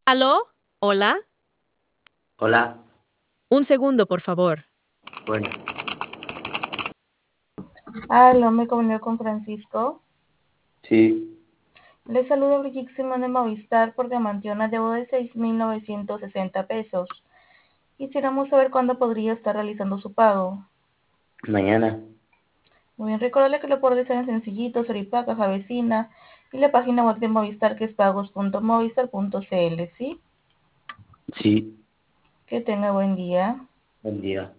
¿Aló? ¿Hola? Hola, Un segundo, por favor. bueno, Aló, me comunico con Francisco. sí, Le saludo Brigitte Simón de Movistar porque mantiene una deuda de 6.960 pesos. Quisiéramos saber cuándo podría estar realizando su pago. mañana, Muy bien, recordarle que lo puede realizar en Sencillito, Soripa, Caja Vecina y la página web de Movistar que es pagos.movistar.cl, ¿sí? sí, Que tenga buen día. buen día.